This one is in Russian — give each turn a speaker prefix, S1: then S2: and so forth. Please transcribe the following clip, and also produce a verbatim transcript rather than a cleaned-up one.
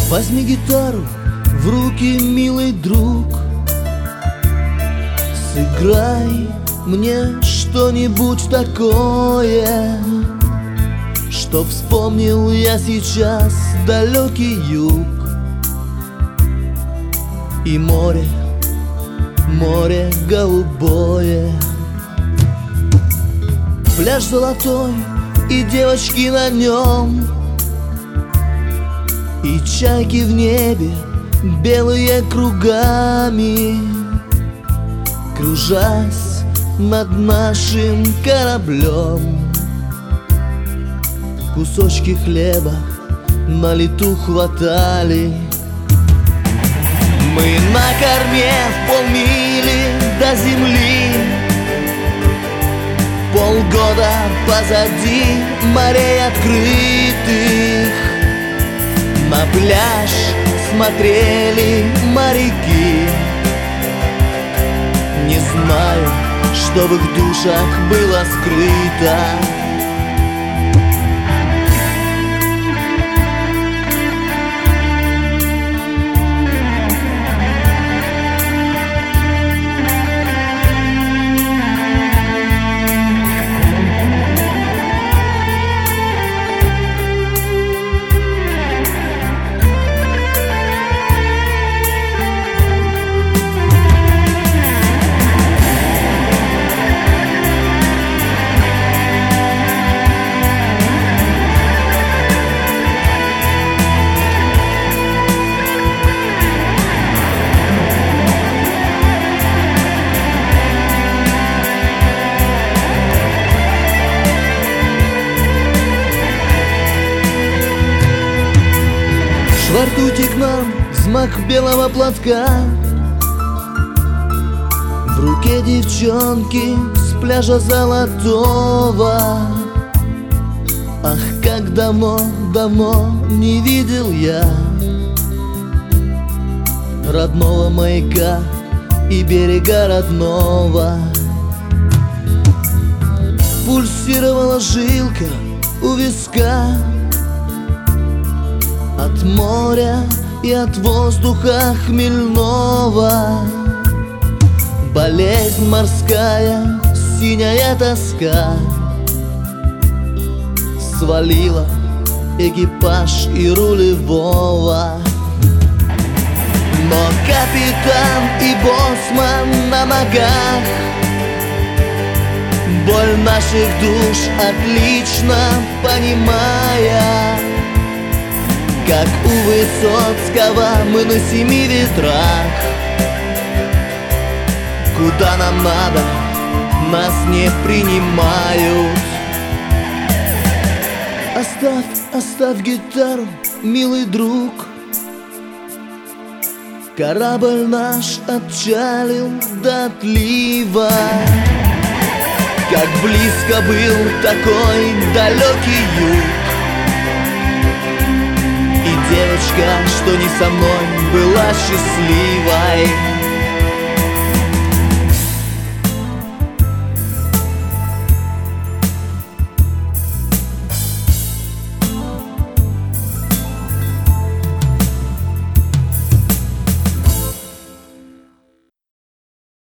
S1: Возьми гитару в руки, милый друг, сыграй мне что-нибудь такое, что вспомнил я сейчас далекий юг и море, море голубое. Пляж золотой и девочки на нем, и чайки в небе белые кругами, кружась над нашим кораблем. Кусочки хлеба на лету хватали. Мы на корме в полмили до земли, полгода позади морей открытых. На пляж смотрели моряки. Не знаю, что в их душах было скрыто. Швартуйте к нам взмах белого платка, в руке девчонки с пляжа золотого. Ах, как давно, давно не видел я родного маяка и берега родного. Пульсировала жилка у виска от моря и от воздуха хмельного. Болезнь морская, синяя тоска свалила экипаж и рулевого. Но капитан и боссман на ногах боль наших душ отлично понимая. Как у Высоцкого мы на семи ветрах, куда нам надо, нас не принимают. Оставь, оставь гитару, милый друг, корабль наш отчалил до отлива. Как близко был такой далекий юг, девочка, что не со мной, была счастливой.